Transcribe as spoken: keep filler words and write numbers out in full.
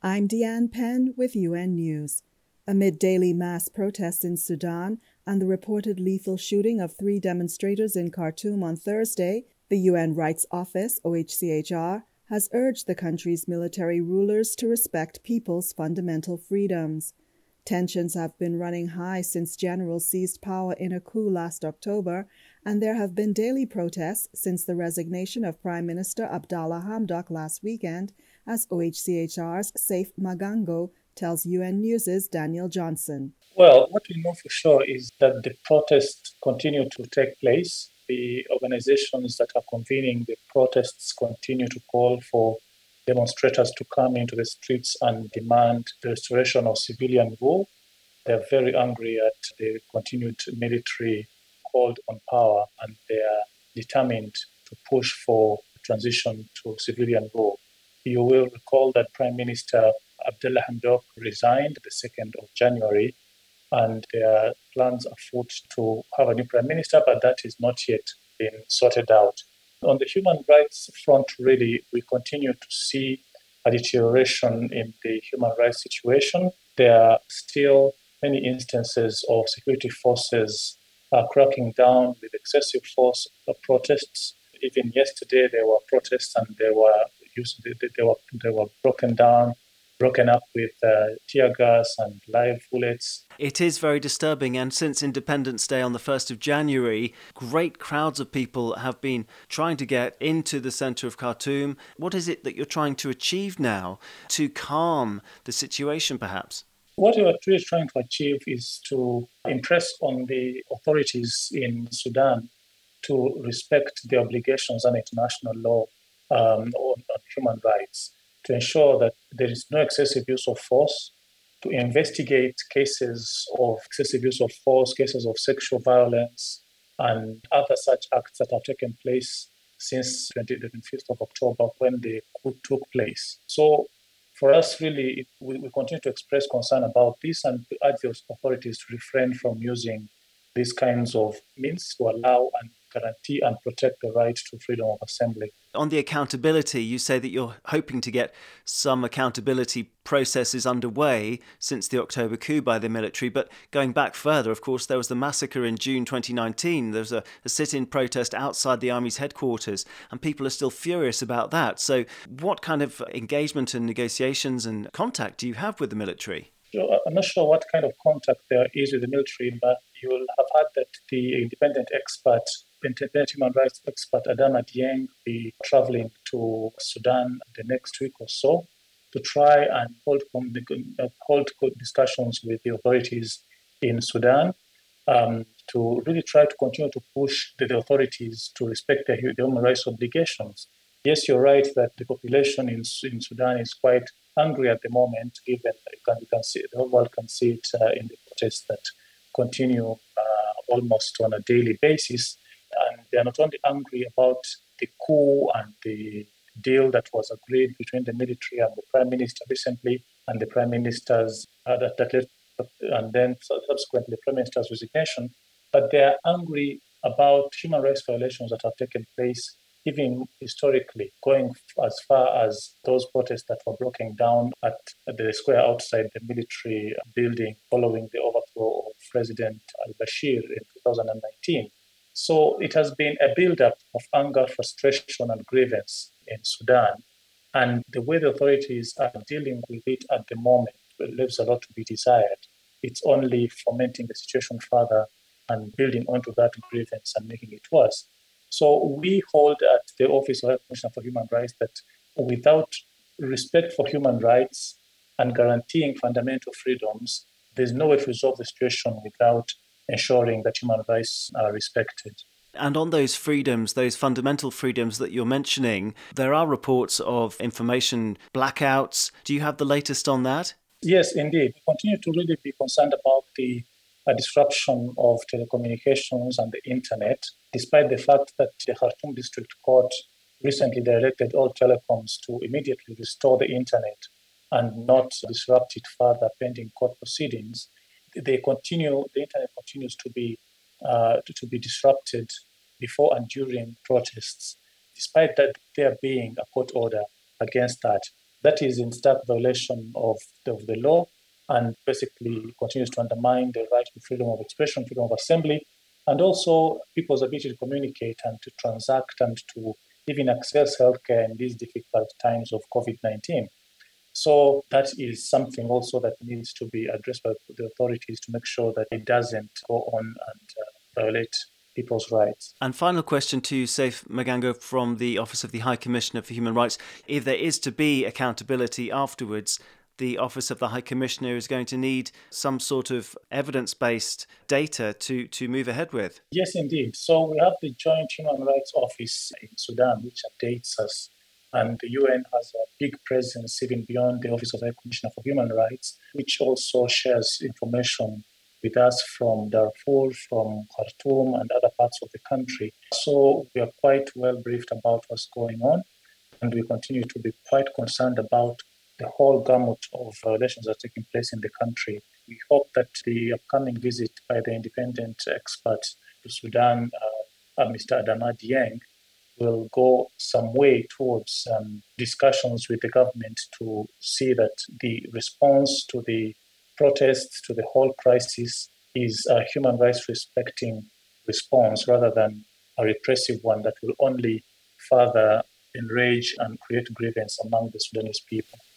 I'm Deanne Penn with U N News. Amid daily mass protests in Sudan and the reported lethal shooting of three demonstrators in Khartoum on Thursday, the U N Rights Office, O H C H R, has urged the country's military rulers to respect people's fundamental freedoms. Tensions have been running high since generals seized power in a coup last October, and there have been daily protests since the resignation of Prime Minister Abdallah Hamdok last weekend, as O H C H R's Saif Magango tells U N News' Daniel Johnson. Well, what we know for sure is that the protests continue to take place. The organizations that are convening the protests continue to call for demonstrators to come into the streets and demand the restoration of civilian rule. They're very angry at the continued military hold on power, and they are determined to push for transition to civilian rule. You will recall that Prime Minister Abdallah Hamdok resigned the second of January, and their plans are afoot to have a new Prime Minister, but that is not yet been sorted out. On the human rights front, really, we continue to see a deterioration in the human rights situation. There are still many instances of security forces uh, cracking down with excessive force of protests. Even yesterday, there were protests and they were used, they, they were they were broken down, broken up with uh, tear gas and live bullets. It is very disturbing, and since Independence Day on the first of January, great crowds of people have been trying to get into the centre of Khartoum. What is it that you're trying to achieve now to calm the situation, perhaps? What we are really trying to achieve is to impress on the authorities in Sudan to respect the obligations under international law um, on, on human rights, to ensure that there is no excessive use of force, to investigate cases of excessive use of force, cases of sexual violence, and other such acts that have taken place since the twenty-fifth of October when the coup took place. So for us, really, we, we continue to express concern about this and to urge the authorities to refrain from using these kinds of means to allow and guarantee and protect the right to freedom of assembly. On the accountability, you say that you're hoping to get some accountability processes underway since the October coup by the military. But going back further, of course, there was the massacre in June twenty nineteen. There was a, a sit-in protest outside the army's headquarters, and people are still furious about that. So what kind of engagement and negotiations and contact do you have with the military? I'm not sure what kind of contact there is with the military, but you will have heard that the independent expert, independent human rights expert Adama Dieng will be traveling to Sudan the next week or so to try and hold, hold discussions with the authorities in Sudan um, to really try to continue to push the, the authorities to respect their human rights obligations. Yes, you're right that the population in, in Sudan is quite angry at the moment, given you can, you can see, the whole world can see it uh, in the protests that continue uh, almost on a daily basis. And they are not only angry about the coup and the deal that was agreed between the military and the Prime Minister recently, and the Prime Minister's, uh, that, that led, and then subsequently the Prime Minister's resignation, but they are angry about human rights violations that have taken place even historically, going as far as those protests that were broken down at the square outside the military building following the overthrow of President al-Bashir in two thousand nineteen. So it has been a build-up of anger, frustration, and grievance in Sudan. And the way the authorities are dealing with it at the moment leaves a lot to be desired. It's only fomenting the situation further and building onto that grievance and making it worse. So we hold at the Office of the Commissioner for Human Rights that without respect for human rights and guaranteeing fundamental freedoms, there's no way to resolve the situation without ensuring that human rights are respected. And on those freedoms, those fundamental freedoms that you're mentioning, there are reports of information blackouts. Do you have the latest on that? Yes, indeed. We continue to really be concerned about the uh, disruption of telecommunications and the internet, despite the fact that the Khartoum District Court recently directed all telecoms to immediately restore the internet and not disrupt it further pending court proceedings. They continue, the internet continues to be uh, to, to be disrupted before and during protests, despite that there being a court order against that. That is in stark violation of the, of the law and basically continues to undermine the right to freedom of expression, freedom of assembly, and also people's ability to communicate and to transact and to even access healthcare in these difficult times of COVID nineteen. So that is something also that needs to be addressed by the authorities to make sure that it doesn't go on and uh, violate people's rights. And final question to you, Saif Magango, from the Office of the High Commissioner for Human Rights. If there is to be accountability afterwards, the Office of the High Commissioner is going to need some sort of evidence-based data to, to move ahead with. Yes, indeed. So we have the Joint Human Rights Office in Sudan, which updates us. And the U N has a big presence even beyond the Office of the High Commissioner for Human Rights, which also shares information with us from Darfur, from Khartoum, and other parts of the country. So we are quite well briefed about what's going on, and we continue to be quite concerned about the whole gamut of violations that are taking place in the country. We hope that the upcoming visit by the independent expert to Sudan, uh, uh, Mister Adama Dieng, will go some way towards um, discussions with the government to see that the response to the protests, to the whole crisis, is a human rights respecting response rather than a repressive one that will only further enrage and create grievance among the Sudanese people.